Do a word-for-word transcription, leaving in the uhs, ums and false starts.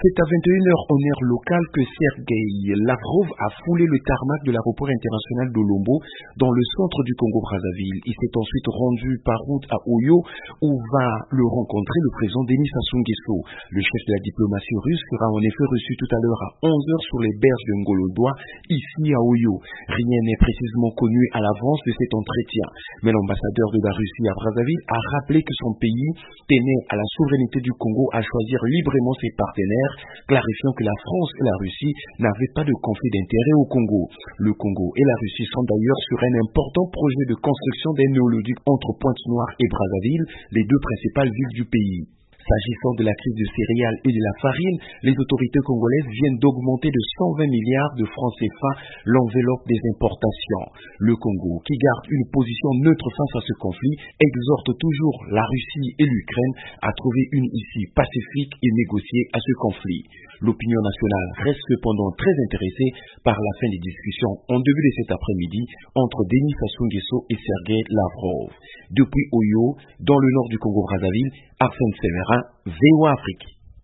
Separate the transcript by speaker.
Speaker 1: C'est à vingt et une heures en heure locale que Sergei Lavrov a foulé le tarmac de l'aéroport international de Lombo dans le centre du Congo-Brazzaville. Il s'est ensuite rendu par route à Oyo où va le rencontrer le président Denis Sassou Nguesso. Le chef de la diplomatie russe sera en effet reçu tout à l'heure à onze heures sur les berges de Ngolodwa, ici à Oyo. Rien n'est précisément connu à l'avance de cet entretien, mais l'ambassadeur de la Russie à Brazzaville a rappelé que son pays tenait à la souveraineté du Congo à choisir librement ses partenaires, clarifiant que la France et la Russie n'avaient pas de conflit d'intérêts au Congo. Le Congo et la Russie sont d'ailleurs sur un important projet de construction d'un néolithique entre Pointe-Noire et Brazzaville, les deux principales villes du pays. S'agissant de la crise de céréales et de la farine, les autorités congolaises viennent d'augmenter de cent vingt milliards de francs C F A l'enveloppe des importations. Le Congo, qui garde une position neutre face à ce conflit, exhorte toujours la Russie et l'Ukraine à trouver une issue pacifique et négocier à ce conflit. L'opinion nationale reste cependant très intéressée par la fin des discussions en début de cet après-midi entre Denis Sassou Nguesso et Sergei Lavrov. Depuis Oyo, dans le nord du Congo-Brazzaville, Arsène Séverin, V O A Afrique.